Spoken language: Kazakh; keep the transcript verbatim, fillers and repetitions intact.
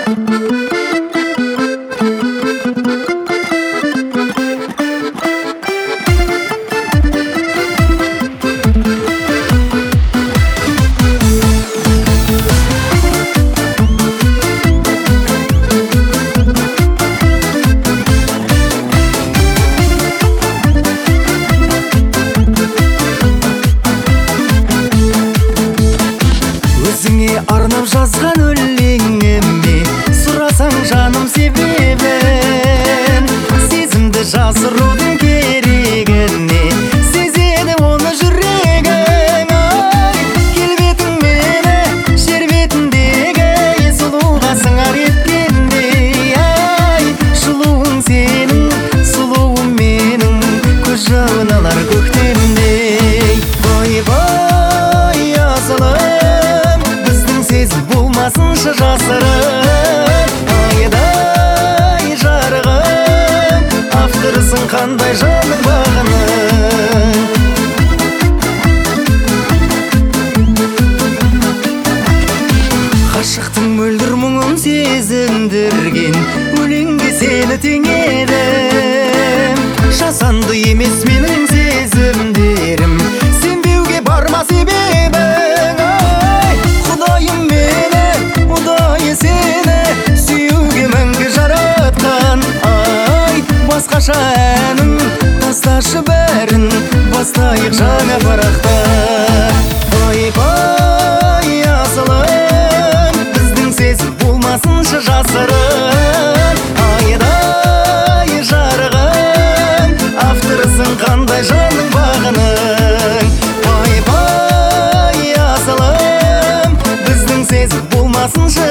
Өзіңе арнап жазған өлеңіме сұрасаң жаным себебін, сезімді жасырудың керегіне сезеді оны жүрегің. Ай, келбетің мені жер бетіндегі сұлуға сыңар еткендей. Ай, жылуың сенің, сұлуым менің, көз жауын алар көктемдей. Ойбай асылым, болмасыншы жасырын, айдай жарығым, авторысың қандай жаның бағының. Ғашықтың мөлдір мұңын сезіндірген өлеңге сені теңедім. Жасанды емес менің сезімдерім, сенбеуге барма себебің. Ай, Құдайым мені, ұдайы сені сүюге мәңгі жаратқан. Ай, басқаша әнің тасташы бәрін, бастайық жаңа парақта. Ойбай асылым, біздің сезім болмасыншы жасырын, айдай жарығым, авторысың қандай жаның бағының. Ойбай асылым, біздің сезім болмасыншы